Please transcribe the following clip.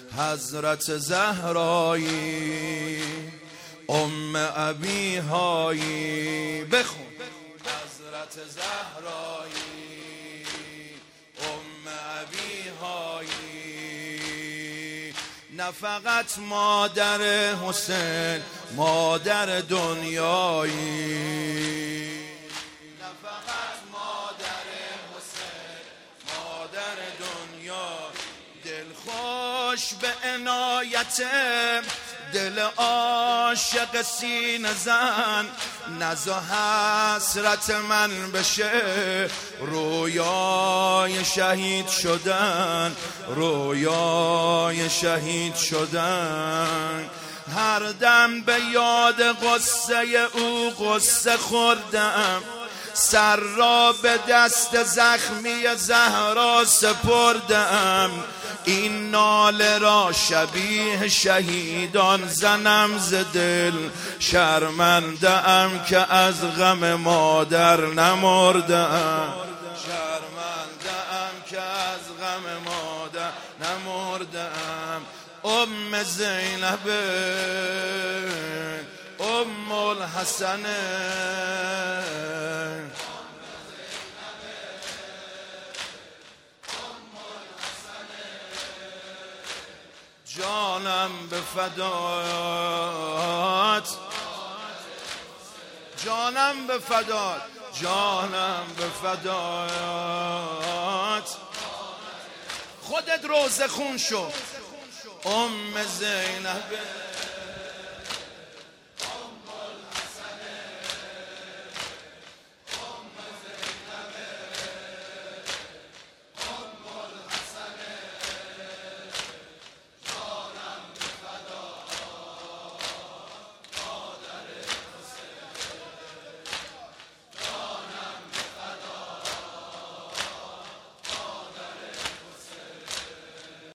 حضرت زهرایی ام ابیهایی. بخون حضرت زهرایی ام ابیهایی، نه فقط مادر حسین، مادر دنیایی. نه فقط مادر حسین، مادر دنیا. دل خوش به عنایت دل عاشق سینه زن، نزا حسرت من بشه رویای شهید شدن، رویای شهید شدن. هر دم به یاد قصه او قصه خوردم، سر را به دست زخمی زهرا سپردم. این ناله را شبیه شهیدان زنم ز دل، شرمنده ام که از غم مادر نمردم. شرمنده ام که از غم مادر نمردم. ام زینب ام الحسن، جانم به فدات، جانم به فدات، جانم به فدات. خودت روزه خون شو ام زینب.